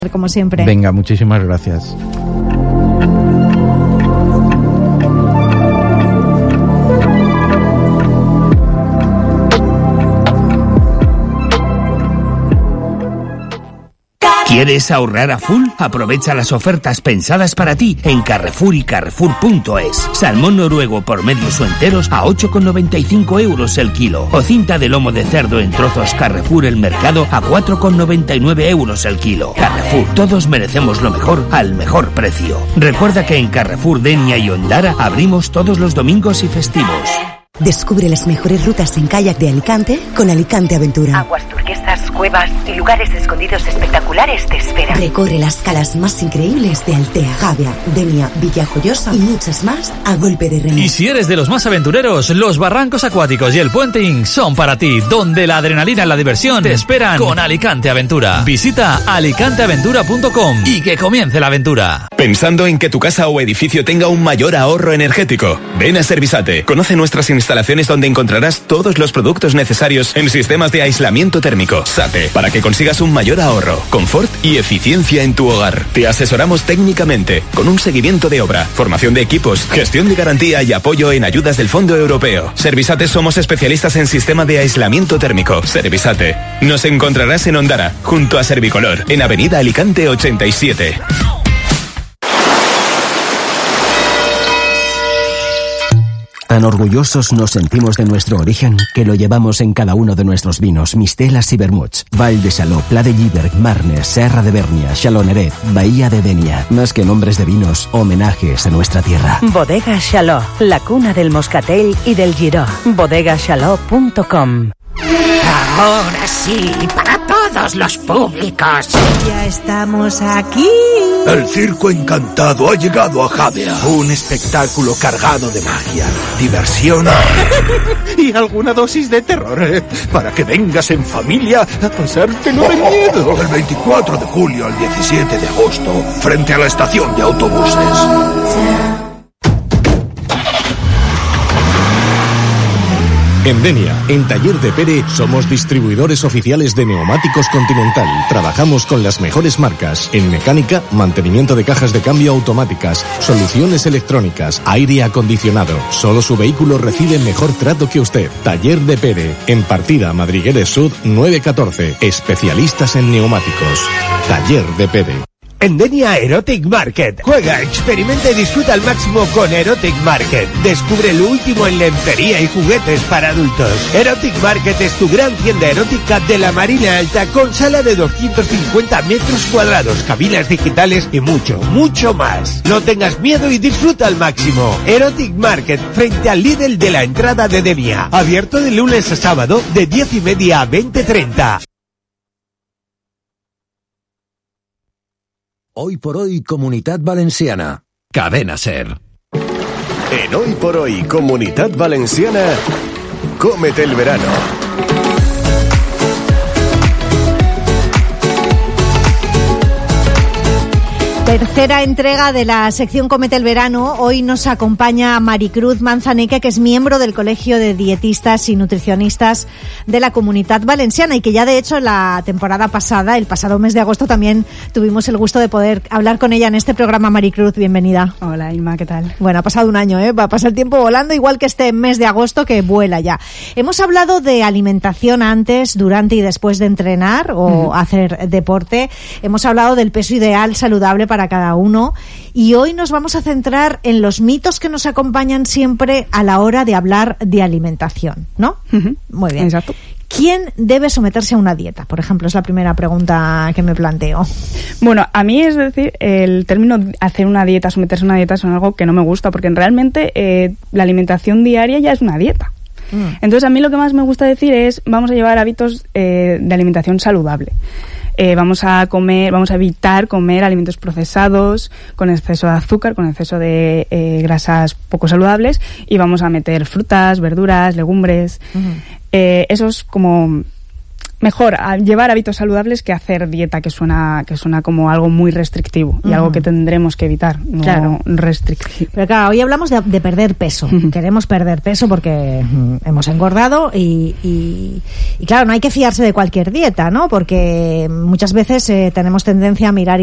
Como siempre. Venga, muchísimas gracias. ¿Quieres ahorrar a full? Aprovecha las ofertas pensadas para ti en Carrefour y Carrefour.es. Salmón noruego por medios o enteros a 8,95 € el kilo. O cinta de lomo de cerdo en trozos Carrefour El Mercado a 4,99 € el kilo. Carrefour, todos merecemos lo mejor al mejor precio. Recuerda que en Carrefour Denia y Ondara abrimos todos los domingos y festivos. Descubre las mejores rutas en kayak de Alicante con Alicante Aventura. Aguas turquesas, cuevas y lugares escondidos espectaculares te esperan. Recorre las calas más increíbles de Altea, Javea, Denia, Villajoyosa y muchas más a golpe de remo. Y si eres de los más aventureros, los barrancos acuáticos y el puenting son para ti, donde la adrenalina y la diversión te esperan con Alicante Aventura. Visita alicanteaventura.com y que comience la aventura. ¿Pensando en que tu casa o edificio tenga un mayor ahorro energético? Ven a Servisate. Conoce nuestras instalaciones donde encontrarás todos los productos necesarios en sistemas de aislamiento térmico. SATE, para que consigas un mayor ahorro, confort y eficiencia en tu hogar. Te asesoramos técnicamente, con un seguimiento de obra, formación de equipos, gestión de garantía y apoyo en ayudas del Fondo Europeo. Servisate, somos especialistas en sistema de aislamiento térmico. Servisate. Nos encontrarás en Ondara, junto a Servicolor, en Avenida Alicante 87. Tan orgullosos nos sentimos de nuestro origen que lo llevamos en cada uno de nuestros vinos, mistelas y vermuts. Val de Saló, Pla de Lliberg, Marnes, Serra de Bernia, Xaloneret, Bahía de Denia. Más que nombres de vinos, homenajes a nuestra tierra. Bodega Xaló, la cuna del moscatel y del giró. bodegaxaló.com. Ahora sí, para todos los públicos. Ya estamos aquí. El Circo Encantado ha llegado a Javea. Un espectáculo cargado de magia, diversión y alguna dosis de terror. Para que vengas en familia a pasártelo de miedo. Del 24 de julio al 17 de agosto, frente a la estación de autobuses. En Denia, en Taller de Pere, somos distribuidores oficiales de neumáticos Continental. Trabajamos con las mejores marcas en mecánica, mantenimiento de cajas de cambio automáticas, soluciones electrónicas, aire acondicionado. Solo su vehículo recibe mejor trato que usted. Taller de Pere, en Partida Madrigueres Sud 914. Especialistas en neumáticos. Taller de Pere. En Denia Erotic Market. Juega, experimenta y disfruta al máximo con Erotic Market. Descubre lo último en lencería y juguetes para adultos. Erotic Market es tu gran tienda erótica de la Marina Alta con sala de 250 metros cuadrados, cabinas digitales y mucho, mucho más. No tengas miedo y disfruta al máximo. Erotic Market, frente al Lidl de la entrada de Denia. Abierto de lunes a sábado de 10:30 a 20:30. Hoy por hoy, Comunitat Valenciana. Cadena SER. En Hoy por hoy, Comunitat Valenciana, cómete el verano. Tercera entrega de la sección Cómete el Verano. Hoy nos acompaña Maricruz Manzaneque, que es miembro del Colegio de Dietistas y Nutricionistas de la Comunitat Valenciana y que ya de hecho la temporada pasada, el pasado mes de agosto, también tuvimos el gusto de poder hablar con ella en este programa. Maricruz, bienvenida. Hola Inma, ¿qué tal? Bueno, ha pasado un año, va a pasar el tiempo volando, igual que este mes de agosto que vuela ya. Hemos hablado de alimentación antes, durante y después de entrenar o hacer deporte. Hemos hablado del peso ideal saludable para cada uno y hoy nos vamos a centrar en los mitos que nos acompañan siempre a la hora de hablar de alimentación, ¿no? Muy bien. Exacto. ¿Quién debe someterse a una dieta? Por ejemplo, es la primera pregunta que me planteo. Bueno, a mí es decir, el término hacer una dieta, someterse a una dieta es algo que no me gusta porque realmente la alimentación diaria ya es una dieta. Entonces a mí lo que más me gusta decir es vamos a llevar hábitos de alimentación saludable. Vamos a evitar comer alimentos procesados, con exceso de azúcar, con exceso de grasas poco saludables y vamos a meter frutas, verduras, legumbres. Eso es como mejor llevar hábitos saludables que hacer dieta, que suena como algo muy restrictivo y algo que tendremos que evitar, no restrictivo. Pero claro, hoy hablamos de perder peso. Queremos perder peso porque hemos engordado y claro, no hay que fiarse de cualquier dieta, ¿no? Porque muchas veces tenemos tendencia a mirar